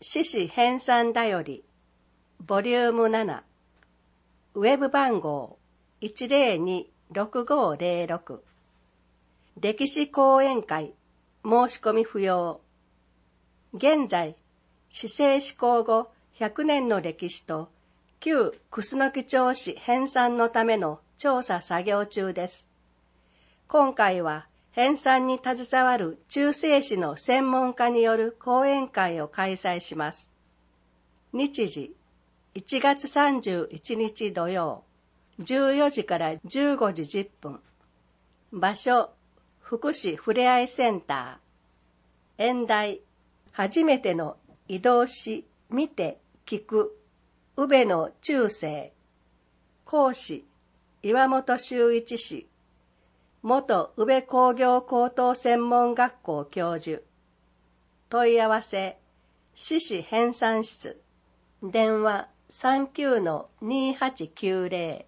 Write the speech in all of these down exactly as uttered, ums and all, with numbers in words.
獅子編纂だよりボリュームなな、ウェブ番号 いちゼロに ろくごゼロろく、歴史講演会申し込み不要。現在、市政施行後ひゃくねんの歴史と旧楠町市編纂のための調査作業中です。今回は編纂に携わる中世史の専門家による講演会を開催します。日時、いちがつさんじゅういちにち土曜、じゅうよじからじゅうごじじゅっぷん。場所、福祉ふれあいセンター。演題、初めての移動し、見て、聞く、宇部の中世。講師、岩本修一氏。元宇部工業高等専門学校教授。問い合わせ、獅子編纂室。電話 さんきゅうのにはちきゅうゼ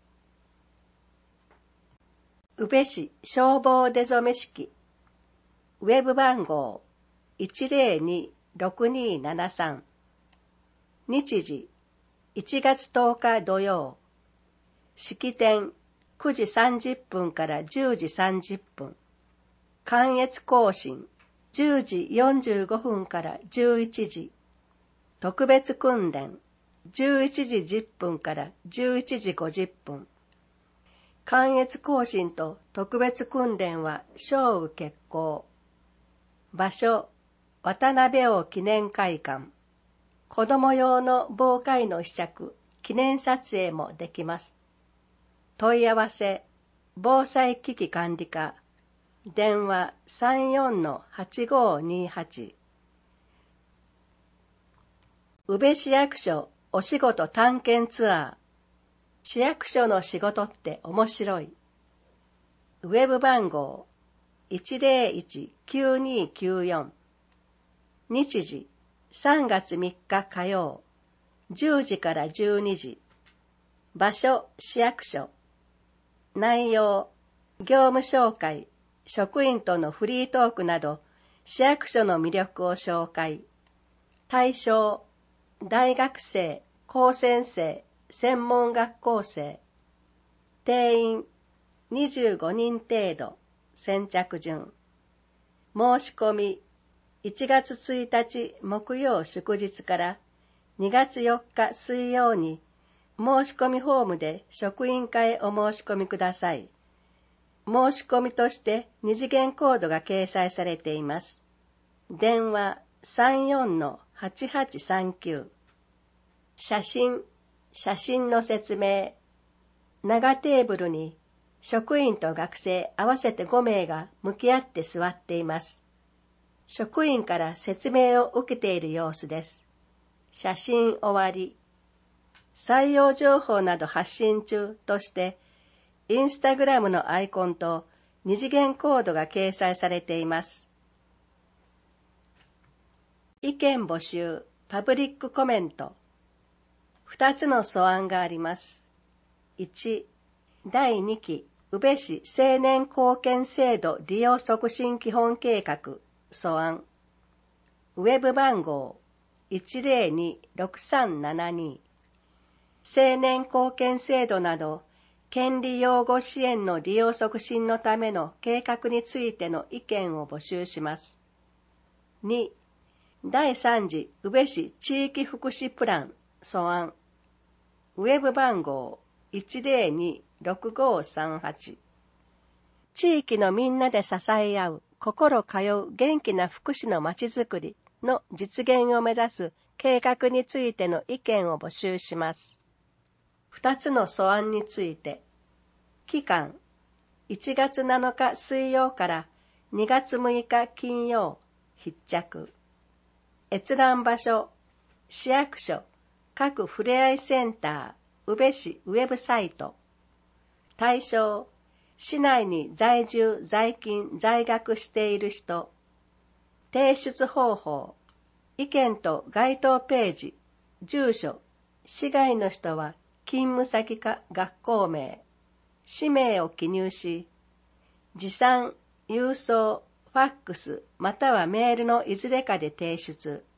ロ。宇部市消防出初式。ウェブ番号 いちゼロに ろくにななさん。日時いちがつとおか土曜。式典くじさんじゅっぷんからじゅうじさんじゅっぷん。観閲行進じゅうじよんじゅうごふんからじゅういちじ。特別訓練じゅういちじじゅっぷんからじゅういちじごじゅっぷん。観閲行進と特別訓練は小雨決行。場所、渡辺王記念会館。子供用の防火衣の試着、記念撮影もできます。問い合わせ、防災危機管理課。電話 さんよんのはちごにはち。宇部市役所お仕事探検ツアー。市役所の仕事って面白い。ウェブ番号 いちゼロいち きゅうにきゅうよん。日時さんがつみっか火曜、じゅうじからじゅうにじ。場所市役所。内容、業務紹介、職員とのフリートークなど、市役所の魅力を紹介。対象、大学生、高専生、専門学校生。定員、にじゅうごにん程度。先着順。申し込み、いちがつついたち木曜祝日からにがつよっか水曜に、申し込みフォームで職員課へお申し込みください。申し込みとして二次元コードが掲載されています。電話 さんよんのはちはちさんきゅう。写真、写真の説明。長テーブルに職員と学生合わせてごめいが向き合って座っています。職員から説明を受けている様子です。写真終わり。採用情報など発信中として、インスタグラムのアイコンと二次元コードが掲載されています。意見募集、パブリックコメント。二つの素案があります。いち、だいにき宇部市青年貢献制度利用促進基本計画素案。ウェブ番号 いちゼロに ろくさんななに。青年貢献制度など、権利擁護支援の利用促進のための計画についての意見を募集します。に、だいさん次宇部市地域福祉プラン素案。ウェブ番号 いちゼロに ろくごさんはち。地域のみんなで支え合う、心通う元気な福祉のまちづくりの実現を目指す計画についての意見を募集します。二つの素案について、期間、いちがつなのか水曜からにがつむいか金曜、必着。閲覧場所、市役所、各ふれあいセンター、宇部市ウェブサイト。対象、市内に在住、在勤、在学している人。提出方法、意見と該当ページ、住所、市外の人は勤務先か学校名、氏名を記入し、持参、郵送、ファックスまたはメールのいずれかで提出。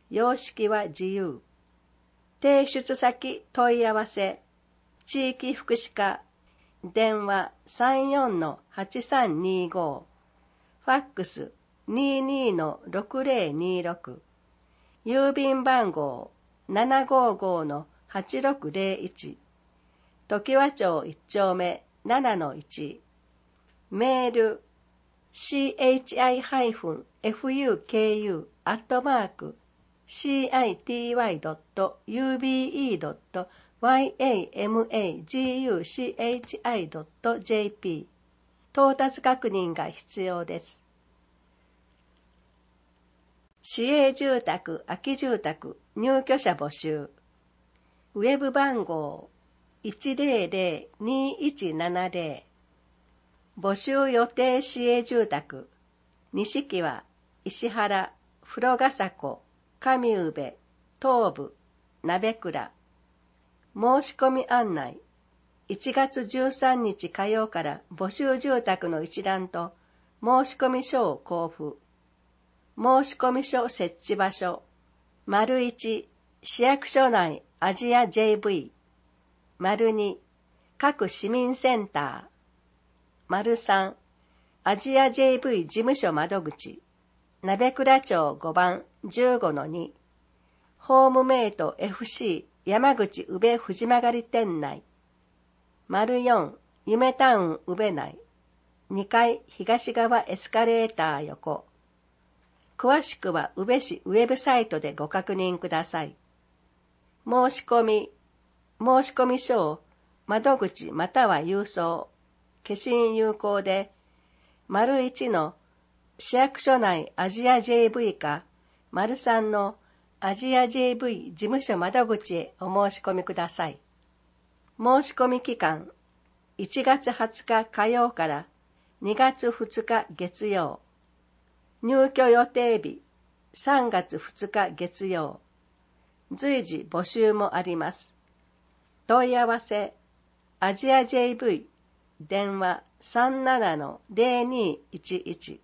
様式は自由。提出先問い合わせ、地域福祉課、電話 さんよんのはちさんにご、ファックス にじゅうにのろくぜろにろく、郵便番号 ななごーごーのはちろくぜろいち、常盤町いち丁目 ななのいち、メール シーエイチアイエフユーケーユー アットマーク シーアイティーワイドットユービーイードットワイエーエムエージーユーシーエイチアイドットジェーピー 到達確認が必要です。市営住宅、空き住宅、入居者募集。ウェブ番号 いちぜろぜろにいちななぜろ。募集予定市営住宅。錦は石原、風呂ヶ迫、上宇部、東部、鍋倉。申し込み案内。いちがつじゅうさんにち火曜から募集住宅の一覧と申し込み書を交付。申し込み書設置場所。丸いち、市役所内アジア ジェーブイ。丸に、各市民センター。丸さん、アジア ジェーブイ 事務所窓口。鍋倉町ごばん じゅうごのに。ホームメイト エフシー 山口宇部藤曲店内。丸よん、夢タウン宇部内。にかい東側エスカレーター横。詳しくは宇部市ウェブサイトでご確認ください。申し込み、申し込み書を窓口または郵送、消印有効で、丸いちの市役所内アジア ジェーブイ か、丸さんのアジア ジェーブイ 事務所窓口へお申し込みください。申し込み期間、いちがつはつか火曜からにがつふつか月曜。入居予定日、さんがつふつか月曜。随時募集もあります。問い合わせ、アジア ジェーブイ、電話 さんななのぜろにいちいち。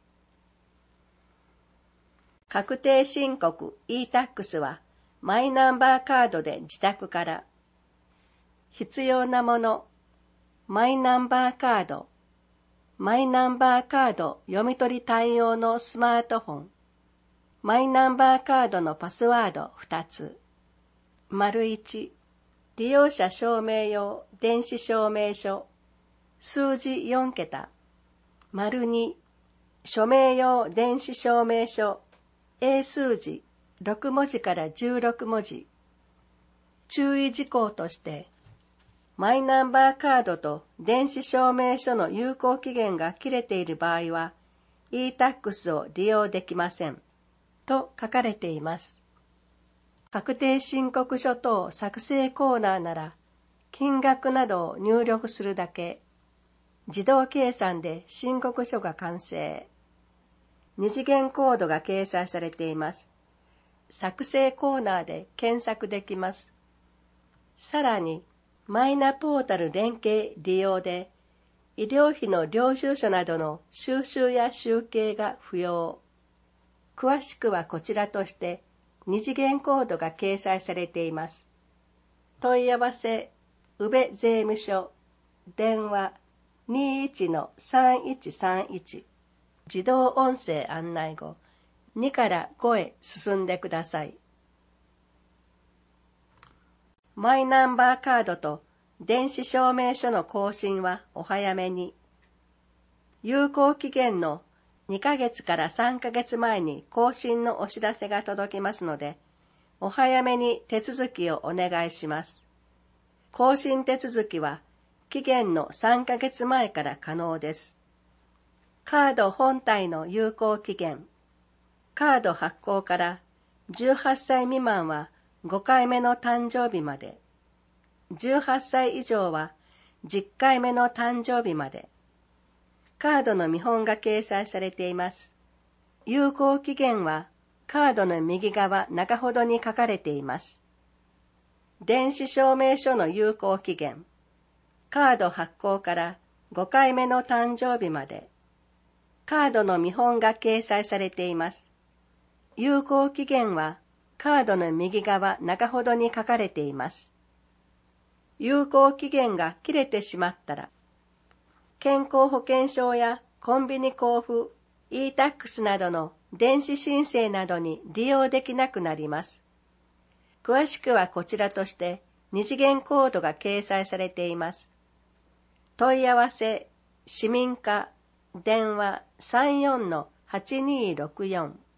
確定申告 イータックス はマイナンバーカードで自宅から。必要なもの、マイナンバーカード、マイナンバーカード読み取り対応のスマートフォン、マイナンバーカードのパスワードふたつ。丸いち、利用者証明用電子証明書、数字よんけた。丸に、署名用電子証明書、英数字ろくもじからじゅうろくもじ。注意事項として、マイナンバーカードと電子証明書の有効期限が切れている場合は、イータックス を利用できません。と書かれています。確定申告書等作成コーナーなら、金額などを入力するだけ。自動計算で申告書が完成。二次元コードが掲載されています。作成コーナーで検索できます。さらに、マイナポータル連携利用で、医療費の領収書などの収集や集計が不要。詳しくはこちらとして、二次元コードが掲載されています。問い合わせ、宇部税務署、電話 にいちのさんいちさんいち、自動音声案内後、にからごへ進んでください。マイナンバーカードと電子証明書の更新はお早めに。有効期限のにかげつからさんかげつまえに更新のお知らせが届きますので、お早めに手続きをお願いします。更新手続きは期限のさんかげつまえから可能です。カード本体の有効期限。カード発行からじゅうはっさい未満はごかいめの誕生日まで。じゅうはっさい以上はじゅっかいめの誕生日まで。カードの見本が掲載されています。有効期限はカードの右側中ほどに書かれています。電子証明書の有効期限。カード発行からごかいめの誕生日まで。カードの見本が掲載されています。有効期限はカードの右側中ほどに書かれています。有効期限が切れてしまったら、健康保険証やコンビニ交付、e タックスなどの電子申請などに利用できなくなります。詳しくはこちらとして二次元コードが掲載されています。問い合わせ、市民課、電話 さんじゅうよんのはちにーろくよん